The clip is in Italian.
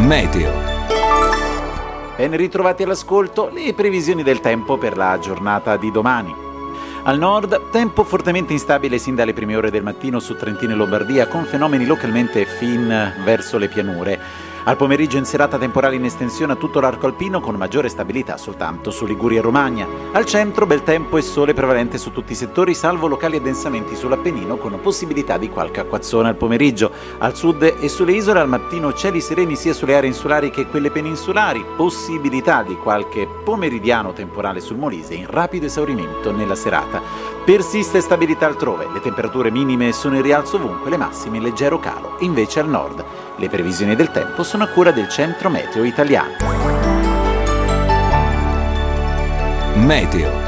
Meteo. Ben ritrovati all'ascolto, le previsioni del tempo per la giornata di domani. Al nord, tempo fortemente instabile sin dalle prime ore del mattino su Trentino e Lombardia, con fenomeni localmente fin verso le pianure. Al pomeriggio in serata temporale in estensione a tutto l'arco alpino, con maggiore stabilità soltanto su Liguria e Romagna. Al centro, bel tempo e sole prevalente su tutti i settori, salvo locali addensamenti sull'Appennino, con possibilità di qualche acquazzone al pomeriggio. Al sud e sulle isole al mattino cieli sereni sia sulle aree insulari che quelle peninsulari, possibilità di qualche pomeridiano temporale sul Molise in rapido esaurimento nella serata. Persiste stabilità altrove, le temperature minime sono in rialzo ovunque, le massime in leggero calo, invece al nord. Le previsioni del tempo sono a cura del Centro Meteo Italiano. Meteo.